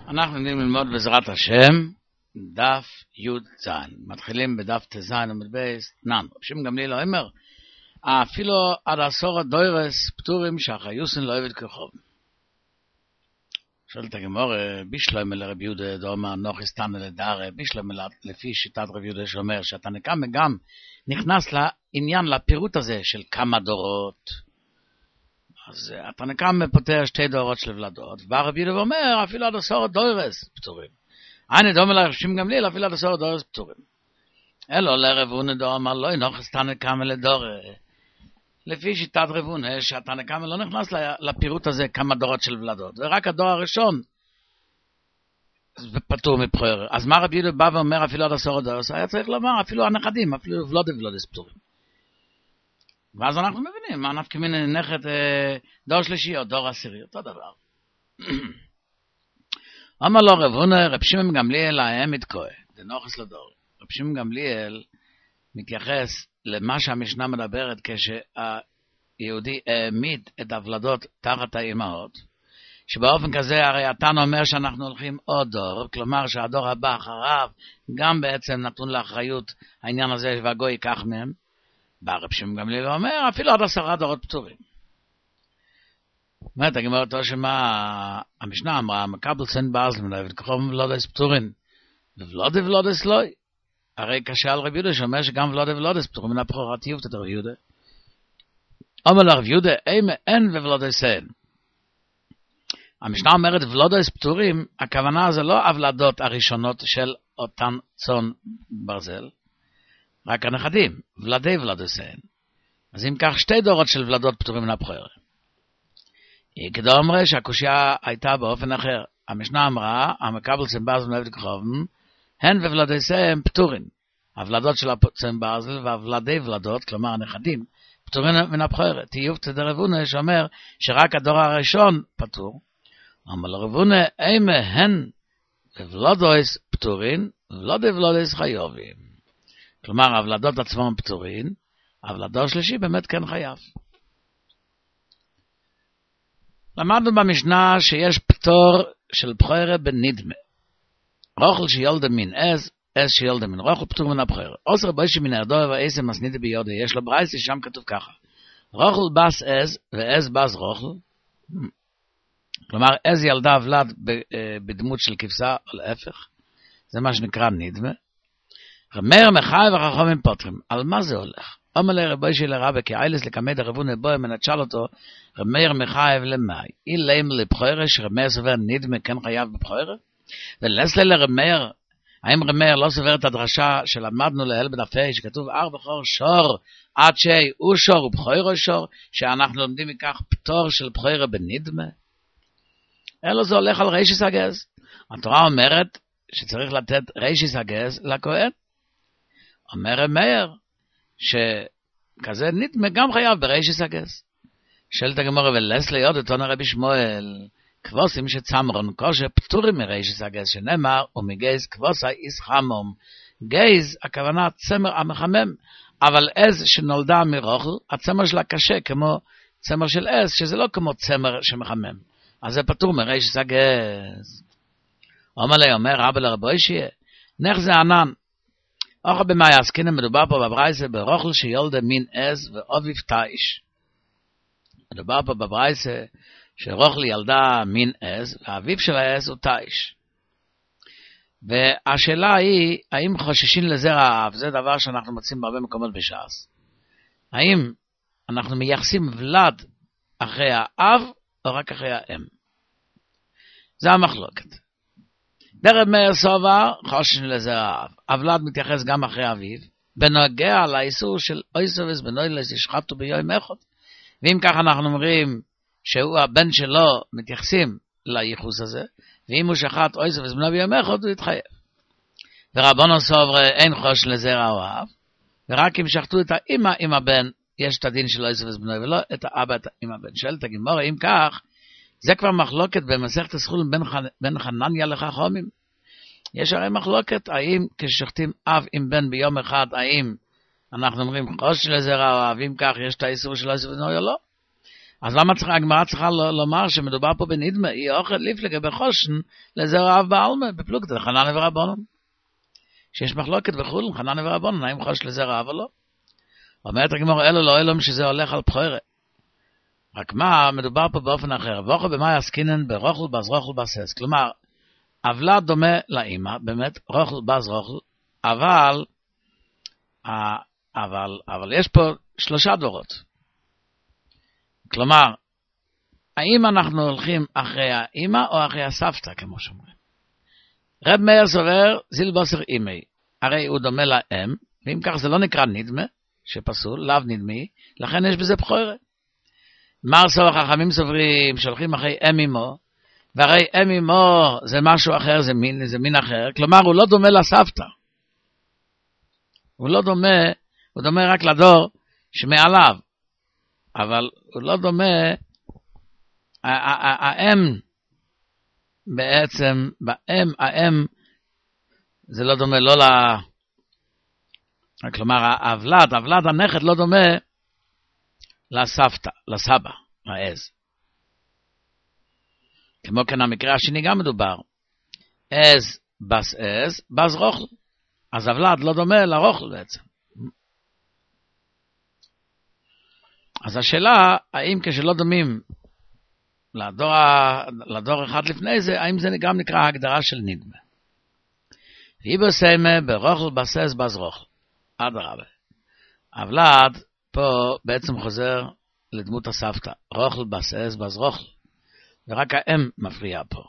אנחנו יודעים ללמוד בעזרת השם דף י"ז. מתחילים בדף ט"ז עמוד בייס ננו. שם גמליאל אומר, אפילו עד עשור הדוירס פטורים שהחיוסן לא אוהבת כחוב. שואלת הגמור, בישלוימה לרבי יהודה דאמר נוחס תנא לדרא, בישלוימה לפי שיטת רבי יהודה שאומר שהתנא גם נכנס לעניין, לפירוט הזה של כמה דורות. אז התנא קמא פותר שתי דורות של ולדות, בא רבי יהודה ואומר אפילו עד עשור הדוירס פטורים. אני דומה לרבי גמליאל אפילו עד עשור הדוירס פטורים. אלו לרב הונא דאמר לא נוחס תנא קמא לדורא. לפי שיטת רב הונא שהתנא קמא לא נכנס לפירוט הזה כמה דורות של ולדות, ורק הדור הראשון פטור מבחור. אז מה רבי יהודה בא ואומר אפילו עד עשור הדוירס? היה צריך לומר אפילו הנכדים, אפילו ולודס פטורים. ואז אנחנו מבינים מה נפקא מינה נכד דור שלישי או דור עשירי, אותו דבר. אמר לו רב הונא, רב שמעון גמליאל העמד כהן, זה נוחס לדור. רב שמעון גמליאל מתייחס למה שהמשנה מדברת כשהיהודי העמיד את הוולדות תחת האימהות, שבאופן כזה הרי התנא אומר שאנחנו הולכים עוד דור, כלומר שהדור הבא אחריו גם בעצם נתון לאחריות העניין הזה והגוי ייקח מהם. בא רב שמעון גמליאל אומר אפילו עד 10 דורות פטורים. אומרת הגמרא אותו שמה המשנה אמרה מקבל סן באזל מלאבד כחום ולודס פטורים ולודס לוי. הרי קשה על רב יהודה שאומר שגם ולודס פטורים מן הבכורה תיובתא דרב יהודה. אומר לרב יהודה אין ולודס אין. המשנה אומרת ולודס פטורים, הכוונה זה לא הוולדות הראשונות של אותן צאן ברזל, רק הנכדים, ולדי ולדוס אין. אז אם כך שתי דורות של ולדות פטורים מן הבכורה. כדאי אומרה שהקושיה הייתה באופן אחר. המשנה אמרה, המקבל צאן ברזל מלאבד כחובן, הן וולדוס אין פטורים. הוולדות של הצאן ברזל והוולדי ולדות, כלומר הנכדים, פטורים מן הבכורה. תיובתא דרב הונא שאומר שרק הדור הראשון פטור. אבל רב הונא הן וולדוס פטורים, ולודס חיובים. כלומר, הוולדות עצמם פטורים, אבל הדור שלישי באמת כן חייב. למדנו במשנה שיש פטור של בכורה בנדמה. רוכל שילדה מן עז שילדה מן רוכל פטור מן הבכורה. עשר בוישי מן הרדור ועשר מסנידה ביודה. יש לו ברייתא שם כתוב ככה. רוכל בס עז ועז בס רוכל. כלומר, עז ילדה ולד בדמות של כבשה או להפך. זה מה שנקרא נדמה. רמר מחי וחכמים פותרים. על מה זה הולך? אומר לרבי של הרבי כי איילס לקמד הרבון הבוים מנצ'ל אותו רמר מחי ולמאי. אילם לבחורה שרמר סובר נדמה כן חייב בבחורה? ולסלה לרמר, האם רמר לא סובר את הדרשה שלמדנו להל בדפי שכתוב בכור שור עד שהוא שור ובחורה שור, שאנחנו לומדים מכך פטור של בחורה בנדמה? אלו זה הולך על רישיס הגז. התורה אומרת שצריך לתת רישיס הגז לכהן. אומר רמר שכזה נדמה גם חייב ברישיס הגז. שואלת הגמרא ולסלי עוד אותו רבי שמואל כבוסים שצמרון כושר פטורים מרישיס הגז שנאמר ומגז כבוסה איסחמום. גז הכוונה צמר המחמם, אבל עז שנולדה מרוכל הצמר שלה קשה כמו צמר של עז שזה לא כמו צמר שמחמם, אז זה פטור מרישיס הגז. אומר רבי לרבי שיהיה נח זה ענן אוכל במאי עסקינן מדובר פה בברייסה ברוכל שילדה מין עז ואוביב תאיש. מדובר פה בברייסה שרוכל ילדה מין עז והאביב של העז הוא תאיש. והשאלה היא האם חוששים לזרע האב, זה דבר שאנחנו מוצאים בהרבה מקומות בש"ס. האם אנחנו מייחסים ולד אחרי האב או רק אחרי האם? זה המחלוקת. דרב מאיר סובר חוששים לזרע האב. הוולד מתייחס גם אחרי אביו, בנוגע לאיסור של אויסובס בנוילס ישחטו ביום אחד. ואם כך אנחנו אומרים שהוא הבן שלו מתייחסים לייחוס הזה, ואם הוא שחט אויסובס בנו ביום אחד הוא יתחייב. ורבנו סובר אין חושש לזרע או האב, ורק אם שחטו את האמא עם הבן, יש את הדין של אויסובס בנו ולא את האבא עם הבן. שואלת הגמרא אם כך, זה כבר מחלוקת במסכת הסחול בין חנניה לחכמים. יש הרי מחלוקת, האם כששוחטים אב עם בן ביום אחד, האם אנחנו אומרים חושש לזרע או האב, אם כך יש את האיסור של אויסובס בנו או לא? אז למה הגמרא צריכה לומר שמדובר פה בנדמה, היא אוכל לפלגה בחושן לזרע אב בעלמא, בפלוגתא לחנן ורבנן. שיש מחלוקת וכו', חנן ורבנן, האם חוש לזרע אב או לא. אומרת הגמרא, אלו לא אלום שזה הולך על בחורה. רק מה, מדובר פה באופן אחר. ואוכל במאי עסקינן ברוכל בז רוכל בסס. כלומר, אבלה דומה לאמא, באמת, רוכל בז רוכל, אבל יש פה 3 דורות. כלומר, האם אנחנו הולכים אחרי האמא או אחרי הסבתא, כמו שאומרים. רב מאיר סובר, זיל בוסר אימי, הרי הוא דומה לאם, ואם כך זה לא נקרא נדמה, שפסול, לאו נדמי, לכן יש בזה בחורה. מר סובר חכמים סוברים, שהולכים אחרי אם אמו, והרי אם אמו זה משהו אחר, זה מין אחר, כלומר הוא לא דומה לסבתא. הוא לא דומה, הוא דומה רק לדור שמעליו, אבל הוא לא דומה, האם בעצם, האם זה לא דומה, לא כלומר הוולד הנכד לא דומה לסבתא, לסבא, העז. כמו כן המקרה השני גם מדובר, עז, בס רוכל, אז הוולד לא דומה לרוכל בעצם. אז השאלה, האם כשלא דומים לדור אחד לפני זה, האם זה גם נקרא ההגדרה של נדמה? ואיבו סיימה ברוכל בסס בז רוכל. אדרבה. הוולד פה בעצם חוזר לדמות הסבתא. רוכל בסס בז רוכל. ורק האם מפריע פה.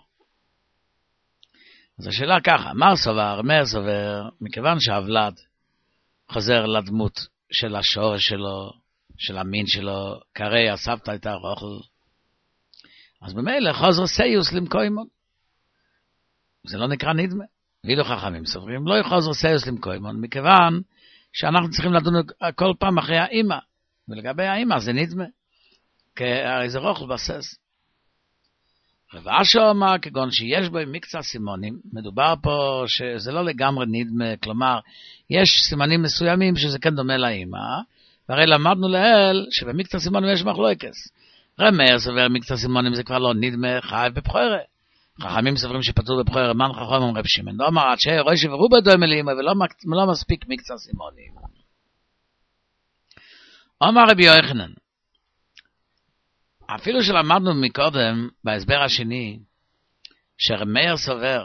אז השאלה ככה, מאיר סובר, מכיוון שהוולד חוזר לדמות של השורש שלו, של המין שלו, כרי הסבתא הייתה רוכל, אז במילא חוזר סיוס למקוימון. זה לא נקרא נדמה. ואילו חכמים סוברים, לא יחוזר סיוס למקוימון, מכיוון שאנחנו צריכים לדון כל פעם אחרי האמא, ולגבי האמא זה נדמה, כי הרי זה רוכל בסס. רבאשו אמר, כגון שיש בו מקצה סימונים, מדובר פה שזה לא לגמרי נדמה, כלומר, יש סימנים מסוימים שזה כן דומה לאמא, והרי למדנו לאל שבמקצה סימונים יש מחלוקת. רב מאיר סובר מקצה סימונים זה כבר לא נדמה, חייב בבחורה. חכמים סוברים שפטור בבחורה, מן חכם רב שמעון. לא אמר עד שראש ורובה דומה לאמא, ולא מספיק מקצה סימונים. אמר רבי יוחנן, אפילו שלמדנו מקודם, בהסבר השני, שרב מאיר סובר,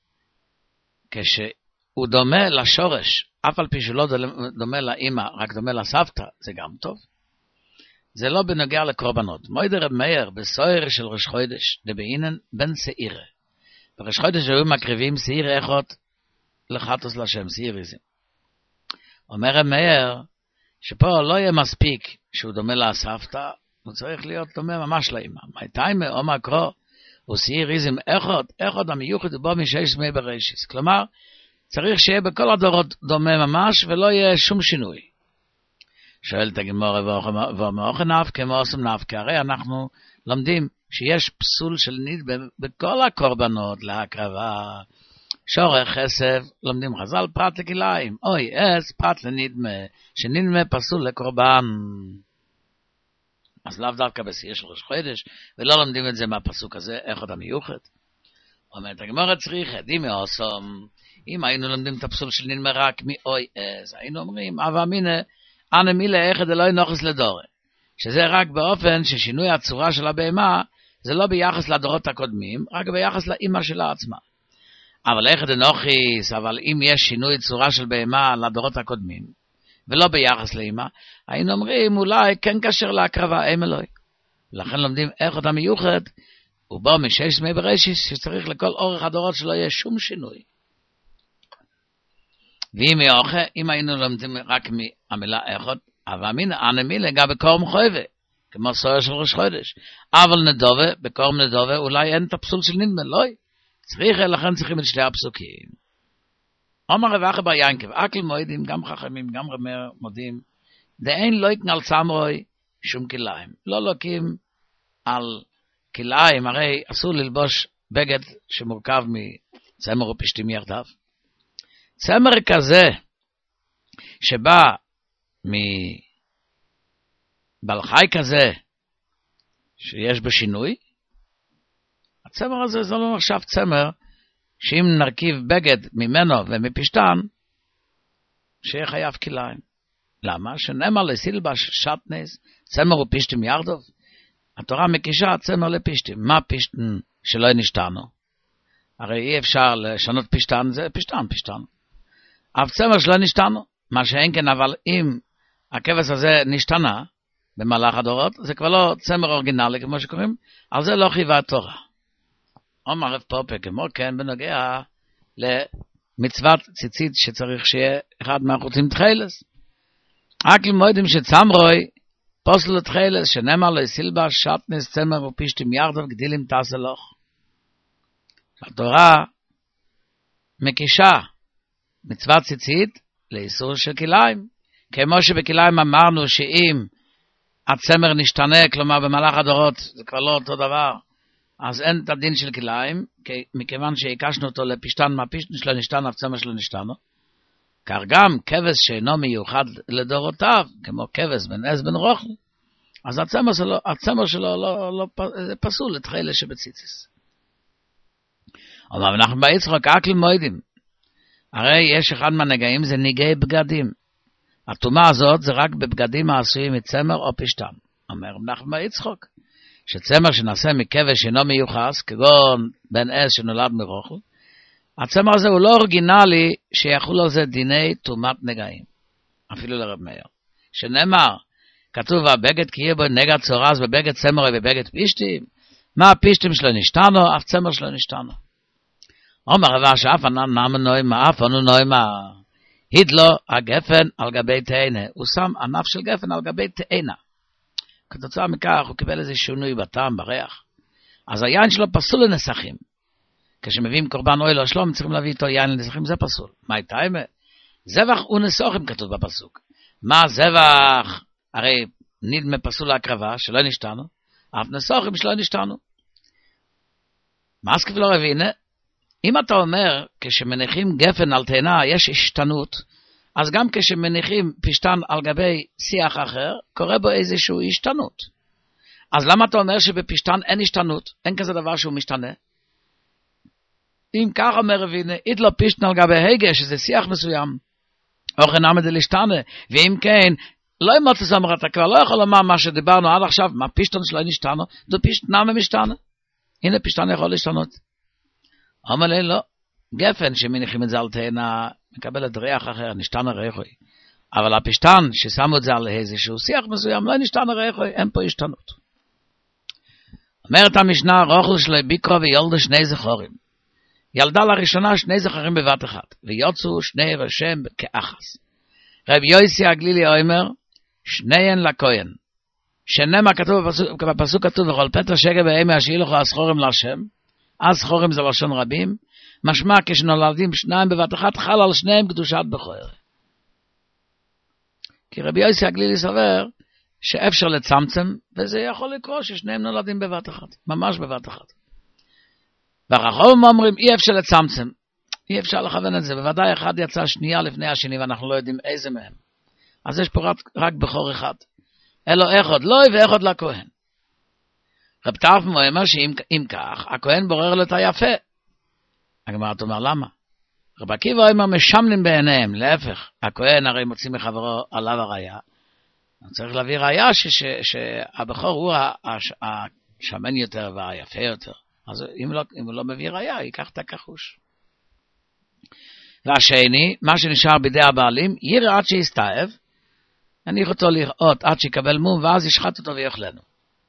כשהוא דומה לשורש, אף על פי שהוא לא דומה לאמא, רק דומה לסבתא, זה גם טוב. זה לא בנוגע לקורבנות. מויד רב מאיר בסויר של ראש חודש, דבעינן בן שעירה. בראש חודש היו מקריבים שעיר אחד לחטוס לשם, שעיריזם. אומר רב מאיר, שפה לא יהיה מספיק שהוא דומה לסבתא, הוא צריך להיות דומה ממש לאמא. מייטיימה אומר קרוא, הוא שעיריזם אחד המיוחד ובו משש מי בראשיס. כלומר, צריך שיהיה בכל הדורות דומה ממש, ולא יהיה שום שינוי. שואלת הגמרא ואומר נף כמו עושים נף, כי הרי אנחנו לומדים שיש פסול של נדמה בכל הקורבנות להקרבה. שורש חסד, לומדים חז"ל פרט לכלאיים, אוי עץ פרט לנדמה, שנדמה פסול לקורבן. אז לאו דווקא בשיא של ראש חודש, ולא לומדים את זה מהפסוק הזה, איך עוד המיוחד. אומרת הגמרא צריך עדים מעושם, אם היינו לומדים את הפסול של נדמה רק מאוי עץ, היינו אומרים, אבל הנה, אנה מילה אחד אלוהי נוחס לדורה, שזה רק באופן ששינוי הצורה של הבהמה, זה לא ביחס לדורות הקודמים, רק ביחס לאמא שלה עצמה. אבל אחד נוחס, אבל אם יש שינוי צורה של בהמה לדורות הקודמים, ולא ביחס לאמא, היינו אומרים אולי כן קשר להקרבה אם אלוהי. ולכן לומדים איך אותה מיוחד, ובו משש מי בראשיס, שצריך לכל אורך הדורות שלא יהיה שום שינוי. ואם יוחה, אם היינו לומדים רק מהמילה אחד, אבל אנה מילה גם בקורם חויבה, כמו סויר של ראש חודש. אבל נדובה, בקורם נדובה, אולי אין את הפסול של נדמה, לא. לכן צריכים את שתי הפסוקים. אומר רב אחא בר ינקב, אקל מועדים, גם חכמים, גם רב מאיר מודים, דאין לא יקנל צמרוי שום כלאיים. לא לוקים על כלאיים, הרי אסור ללבוש בגד שמורכב מצמר ופשתים יחדיו. צמר כזה שבא מבעל חי כזה שיש בשינוי, הצמר הזה זה לא נחשב צמר, שאם נרכיב בגד ממנו ומפשטן, שיהיה חייב כליים. למה? שנאמר לסילבש שטנס, צמר ופשטים ירדוב. התורה מקישה צמר לפשטים. מה פשטן שלא נשתנו? הרי אי אפשר לשנות פשטן, זה פשטן. אף צמר שלא נשתנו. מה שאין כן, אבל אם הכבש הזה נשתנה במהלך הדורות, זה כבר לא צמר אורגינלי, כמו שקוראים, על זה לא חייבה התורה. אומר רב פופה, כמו כן, בנוגע למצוות ציצית שצריך שיהיה אחד מהחוצים תחילס. רק למועדים שצמרוי, פוסל לתחילס, שנאמר לו סילבש, שטנס, צמר ופשטים ירדוב, גדילים תעשלוך. התורה מקישה מצוות ציצית לאיסור של כליים. כמו שבכליים אמרנו שאם הצמר נשתנה, כלומר במהלך הדורות, זה כבר לא אותו דבר, אז אין את הדין של כליים, מכיוון שהיקשנו אותו לפשטן, מהפשטן שלו נשתן, הצמר שלו נשתנו. כך גם כבש שאינו מיוחד לדורותיו, כמו כבש בן עז בן רוכל, אז הצמר שלו לא פסול לתחילה שבציציס. אבל אנחנו ביצחוק אקל מועדים. הרי יש אחד מהנגעים, זה ניגי בגדים. התומה הזאת זה רק בבגדים העשויים מצמר או פשטן. אומר אנחנו ביצחוק, שצמר שנעשה מכבש שאינו מיוחס, כגון בן עז שנולד מרוכל, הצמר הזה הוא לא אורגינלי שיחול על זה דיני תומת נגעים. אפילו לרב מאיר. שנאמר, כתוב, הבגד כי יהיה בו נגע צורז בבגד צמר ובבגד פשטים. מה הפשטים שלו נשתנו? אף צמר שלו נשתנו. אומר רבה שאף ענן נאמן נוימה, אף ענו נוימה. הידלו הגפן על גבי תאנה. הוא שם ענף של גפן על גבי תאנה. כתוצאה מכך הוא קיבל איזה שינוי בטעם, בריח. אז היין שלו פסול לנסחים. כשמביאים קורבן אוי לא שלום, צריכים להביא איתו יין לנסחים, זה פסול. מה הייתה? זבח ונסוחים כתוב בפסוק. מה זבח? הרי נדמה פסול להקרבה, שלא נשתנו, אף נסוחים שלא נשתנו. מה סכף לא רבינה? אם אתה אומר, כשמניחים גפן על תאנה, יש השתנות, אז גם כשמניחים פשטן על גבי שיח אחר, קורה בו איזשהו השתנות. אז למה אתה אומר שבפשטן אין השתנות? אין כזה דבר שהוא משתנה? אם כך אומר רבינה, איתלו פשטן על גבי הגה, שזה שיח מסוים, אוכן עמד להשתנה, ואם כן, לא אמרת זמר, אתה כבר לא יכול לומר מה שדיברנו עד עכשיו, מה פשטן שלא נשתנו, זה פשטן משתנה. הנה פשטן יכול להשתנות. אומר לי, לא, גפן שמניחים את זה על תאנה, מקבל את ריח אחר, נשתן הריחוי. אבל הפשטן ששמו את זה על איזשהו שיח מסוים, לא נשתן הריחוי, אין פה השתנות. אומרת המשנה, רוכל שלי ביקרו וילדו שני זכורים. ילדה לראשונה שני זכרים בבת אחת, ויוצאו שני ושם כאחס. רב יויסי הגלילי אומר, שניהן לכהן. שנאמר כתוב בפסוק כתוב, וכל פתח שגה בהמה השאילוכו הסחורים להשם, אז סחורים זה לשון רבים, משמע כשנולדים שניים בבת אחת, חל על שניהם קדושת בכור. כי רבי יויסי הגלילי סובר, שאפשר לצמצם, וזה יכול לקרות ששניהם נולדים בבת אחת, ממש בבת אחת. והרחובים אומרים, אי אפשר לצמצם, אי אפשר לכוון את זה, בוודאי אחד יצא שנייה לפני השני, ואנחנו לא יודעים איזה מהם. אז יש פה רק בכור אחד. אלו אחד לא ואחד לכהן. רב טרפון אומר שאם כך, הכהן בורר לו את היפה. הגמרא אומר, למה? רב עקיבא אומר, משמנים בעיניהם, להפך, הכהן הרי מוציא מחברו עליו הראיה. צריך להביא ראיה שהבכור הוא השמן יותר והיפה יותר. אז אם הוא לא מביא ראיה, ייקח את הכחוש. והשני, מה שנשאר בידי הבעלים, יראה עד שיסתאב, יניח אותו לראות עד שיקבל מום, ואז ישחט אותו ויאכלנו.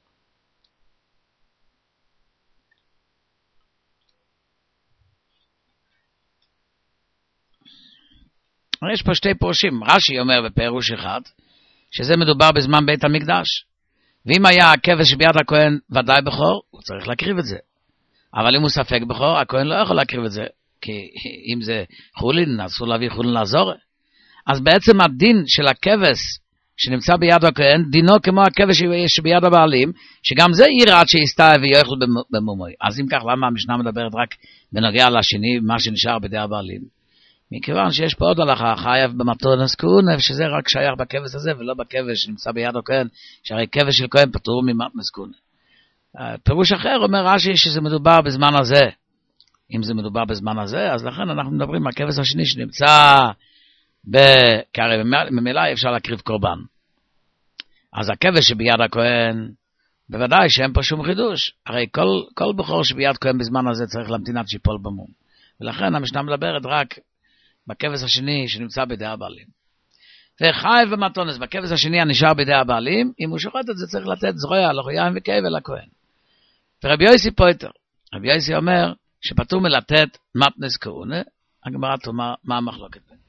יש פה שתי פירושים. רש"י אומר בפירוש אחד, שזה מדובר בזמן בית המקדש. ואם היה הכבש שביד הכהן ודאי בכור, הוא צריך להקריב את זה. אבל אם הוא ספק בכור, הכהן לא יכול להקריב את זה. כי אם זה חולין, אסור להביא חולין לעזור. אז בעצם הדין של הכבש שנמצא ביד הכהן, דינו כמו הכבש שביד הבעלים, שגם זה יראה שיסתאב ויאכל במומוי. אז אם כך, למה המשנה מדברת רק בנוגע לשני, מה שנשאר בידי הבעלים? מכיוון שיש פה עוד הלכה, חייב במתונס כהונף, שזה רק שייך בכבש הזה, ולא בכבש שנמצא ביד הכהן, שהרי כבש של כהן פטור ממתונס כהונף. פירוש אחר אומר רש"י שזה מדובר בזמן הזה. אם זה מדובר בזמן הזה, אז לכן אנחנו מדברים על הכבש השני שנמצא כי הרי ממילא אפשר להקריב קורבן. אז הכבש שביד הכהן, בוודאי שאין פה שום חידוש. הרי כל בחור שביד כהן בזמן הזה צריך להמתין עד שיפול במום. ולכן המשנה מדברת רק בכבש השני שנמצא בידי הבעלים. וחייב במתונס, בכבש השני הנשאר בידי הבעלים, אם הוא שוחט את זה צריך לתת זרוע לחויים וכבל לכהן. ורבי יוסי פויטר, רבי יוסי אומר שפטור מלתת מתנס כהונה, הגמרא תאמר מה המחלוקת בין.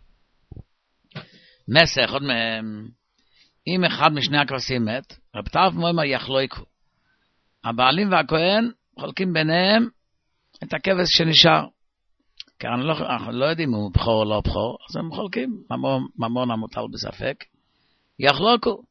מסך, עוד מהם, אם אחד משני הכבשים מת, רב טרף מוימר יחלוקו. הבעלים והכהן חולקים ביניהם את הכבש שנשאר. כי אנחנו לא יודעים אם הוא בחור או לא בחור, אז הם חולקים, ממון המוטל בספק. יחלוקו.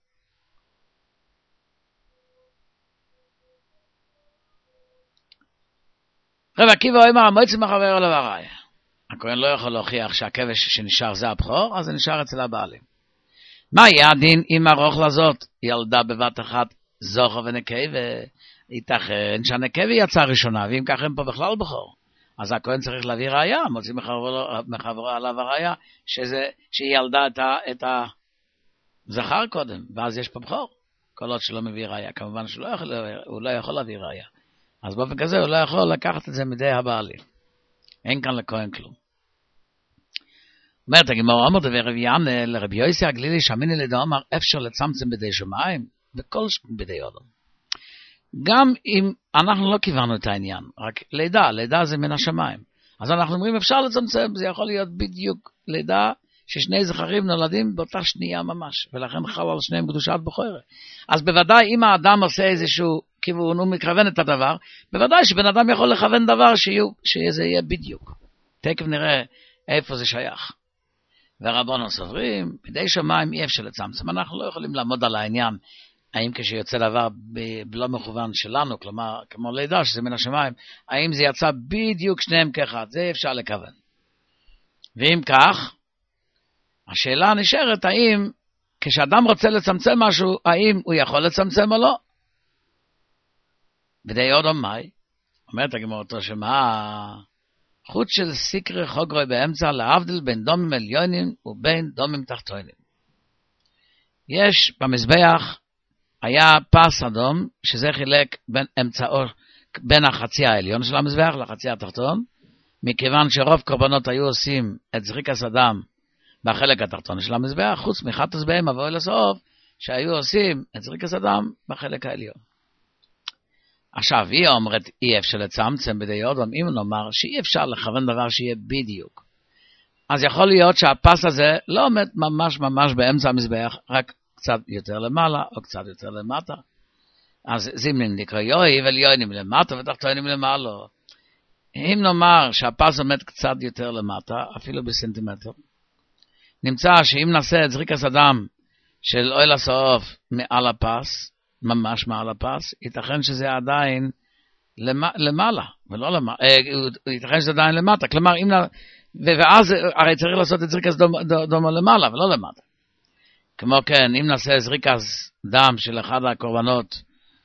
רב עקיבא אומר, המועצת מחבר עליו הראיה. הכהן לא יכול להוכיח שהכבש שנשאר זה הבחור, אז זה נשאר אצל הבעלים. מה יהיה הדין אם הרוך לזאת ילדה בבת אחת זוכר ונקבה, וייתכן שהנקבה יצאה ראשונה, ואם כך הם פה בכלל בחור. אז הכהן צריך להביא ראיה, מוצאים מחברו עליו הראיה, שהיא ילדה את הזכר קודם, ואז יש פה בחור. כל עוד שלא מביא ראיה, כמובן שהוא לא יכול להביא ראיה. אז באופן כזה הוא לא יכול לקחת את זה מידי הבעלים. אין כאן לכהן כלום. אומרת הגמרא, אמר דבר רבי ינא לרבי יוסי הגלילי שמיני לידו אמר אפשר לצמצם בידי שמיים וכל בידי אדם. גם אם אנחנו לא כיוונו את העניין, רק לידה זה מן השמיים. אז אנחנו אומרים אפשר לצמצם, זה יכול להיות בדיוק לידה ששני זכרים נולדים באותה שנייה ממש, ולכן חל על שניהם קדושת בכורה. אז בוודאי אם האדם עושה איזשהו כיוון, הוא מכוון את הדבר, בוודאי שבן אדם יכול לכוון דבר שזה יהיה בדיוק. תכף נראה איפה זה שייך. והרבנו סוברים, בידי שמיים אי אפשר לצמצם. אנחנו לא יכולים לעמוד על העניין, האם כשיוצא דבר בלא מכוון שלנו, כלומר, כמו לידה שזה מן השמיים, האם זה יצא בדיוק שניהם כאחד, זה אפשר לכוון. ואם כך, השאלה נשארת, האם כשאדם רוצה לצמצם משהו, האם הוא יכול לצמצם או לא? בידי אדם מאי, אומרת הגמרא אותו שמה, חוץ של סיקרי חוגרוי באמצע, להבדיל בין דומים עליונים ובין דומים תחתונים. יש במזבח, היה פס אדום, שזה חילק בין החצי העליון של המזבח לחצי התחתון, מכיוון שרוב קורבנות היו עושים את זריקת הדם בחלק התחתון של המזבח, חוץ מחטוס בהם אבוי לסוף, שהיו עושים את זריקת הדם בחלק העליון. עכשיו, היא אומרת, אי אפשר לצמצם בידי אדם, אם נאמר שאי אפשר לכוון דבר שיהיה בדיוק. אז יכול להיות שהפס הזה לא עומד ממש באמצע המזבח, רק קצת יותר למעלה או קצת יותר למטה. אז זימנין נקרא יוי וליונים למטה ותחתונים למעלה. אם נאמר שהפס עומד קצת יותר למטה, אפילו בסנטימטר, נמצא שאם נעשה את זריקת הדם של אוהל הסוף מעל הפס, ממש מעל הפס, ייתכן שזה עדיין למעלה, ולא למעלה, ייתכן שזה עדיין למטה, כלומר, ואז הרי צריך לעשות את זריקת דומה למעלה, ולא למטה. כמו כן, אם נעשה זריקת דם של אחד הקורבנות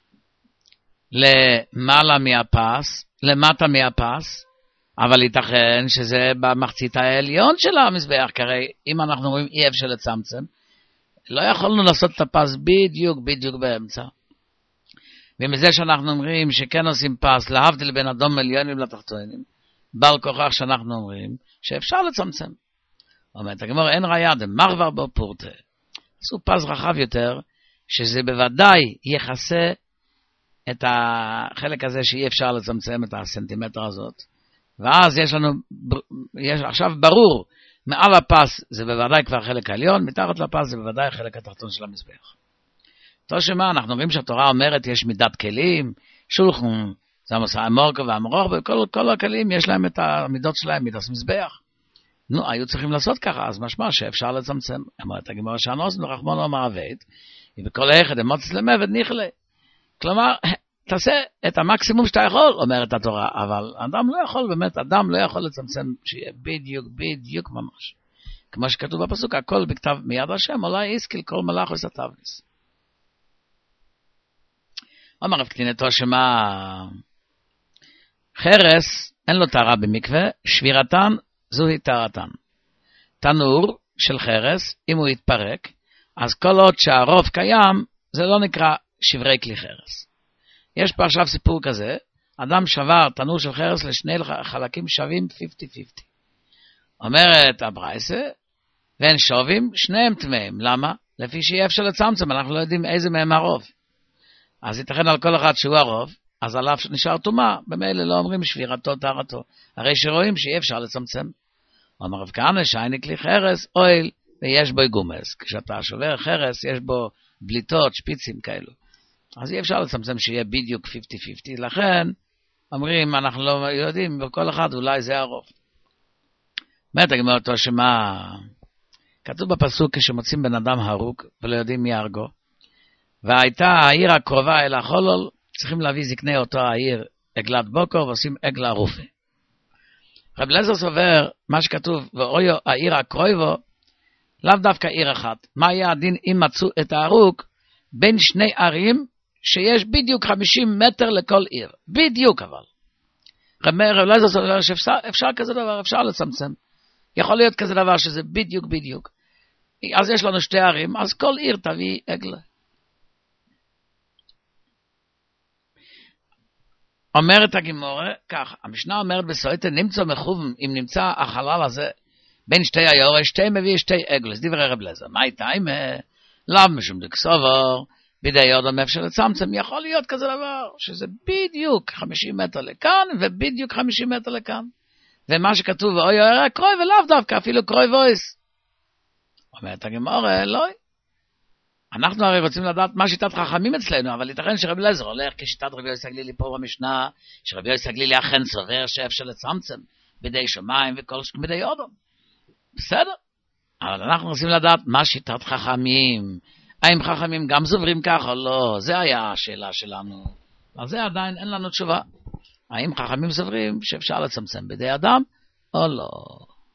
למעלה מהפס, למטה מהפס, אבל ייתכן שזה במחצית העליון של המזבח, כי הרי אם אנחנו אומרים אי אפשר לצמצם, לא יכולנו לעשות את הפס בדיוק באמצע. ומזה שאנחנו אומרים שכן עושים פס, להבדיל בין אדום עליונים לתחתונים, בעל כוכך שאנחנו אומרים שאפשר לצמצם. אומרת הגמרא, אין ראיה דמחבר בו פורטה. עשו פס רחב יותר, שזה בוודאי יחסה את החלק הזה שאי אפשר לצמצם את הסנטימטר הזאת. ואז יש עכשיו ברור, מעל הפס זה בוודאי כבר חלק העליון, מתחת לפס זה בוודאי חלק התחתון של המזבח. תושמה, אנחנו רואים שהתורה אומרת יש מידת כלים, שולחן, זה המורקו והמרוך, וכל הכלים יש להם את המידות שלהם, מידות מזבח. נו, היו צריכים לעשות ככה, אז משמע שאפשר לצמצם. אמרת הגמרא שהנוס ורחמון אמר עבד, ובכל היחד אמוצץ למוות נכלה. כלומר, תעשה את המקסימום שאתה יכול, אומרת התורה, אבל אדם לא יכול, באמת, אדם לא יכול לצמצם שיהיה בדיוק ממש. כמו שכתוב בפסוק, הכל בכתב מיד השם, אולי ישכיל כל מלאך וסתיו ניס. אומר רב קטינתו שמה חרס אין לו טהרה במקווה, שבירתן זוהי טהרתן. תנור של חרס, אם הוא יתפרק, אז כל עוד שהרוב קיים, זה לא נקרא שברי כלי חרס. יש פה עכשיו סיפור כזה, אדם שבר תנור של חרס לשני חלקים שווים 50-50. אומרת הברייסה, ואין שווים, שניהם טמאים. למה? לפי שיהיה אפשר לצמצם, אנחנו לא יודעים איזה מהם הרוב. אז ייתכן על כל אחד שהוא הרוב, אז עליו נשאר טומאה, במילא לא אומרים שבירתו טהרתו. הרי שרואים שיהיה אפשר לצמצם. אומר רב כהנא שייני כלי חרס, אויל, ויש בו גומס. כשאתה שובר חרס, יש בו בליטות, שפיצים כאלו. אז אי אפשר לצמצם שיהיה בדיוק 50-50, לכן אומרים, אנחנו לא יודעים, בכל אחד אולי זה הרוב. אומרת הגמרא אותו שמה, כתוב בפסוק כשמוצאים בן אדם הרוג, ולא יודעים מי הרגו, והייתה העיר הקרובה אל החולל, צריכים להביא זקני אותו העיר עגלת בוקר, ועושים עגלה רופה. רב אליעזר סובר, מה שכתוב, ואויו העיר הקרובה, לאו דווקא עיר אחת. מה היה הדין אם מצאו את ההרוג בין שני ערים, שיש בדיוק 50 מטר לכל עיר. בדיוק אבל. רב אליעזר סובר שאפשר כזה דבר, אפשר לצמצם. יכול להיות כזה דבר שזה בדיוק. אז יש לנו שתי ערים, אז כל עיר תביא עגלה. אומרת הגמרא, כך, המשנה אומרת בסויטה, נמצא מחוב, אם נמצא החלל הזה, בין שתי היורש, שתי מביא שתי עגלס, דברי רב אליעזר. מה איתה? אם לאו משום דקסובר, בידי אדם אפשר לצמצם, יכול להיות כזה דבר, שזה בדיוק 50 מטר לכאן, ובדיוק 50 מטר לכאן. ומה שכתוב, אוי אוי קרוי, ולאו דווקא, אפילו קרוי וויס. אומרת הגמרא, לא. אנחנו הרי רוצים לדעת מה שיטת חכמים אצלנו, אבל ייתכן שרבי אליעזר הולך כשיטת רבי יוסי הגלילי פה במשנה, שרבי יוסי הגלילי אכן סובר שאפשר לצמצם בידי שמיים וכל בידי אדם. בסדר. אבל אנחנו רוצים לדעת מה שיטת חכמים. האם חכמים גם סוברים כך או לא? זה היה השאלה שלנו. על זה עדיין אין לנו תשובה. האם חכמים סוברים שאפשר לצמצם בידי אדם או לא?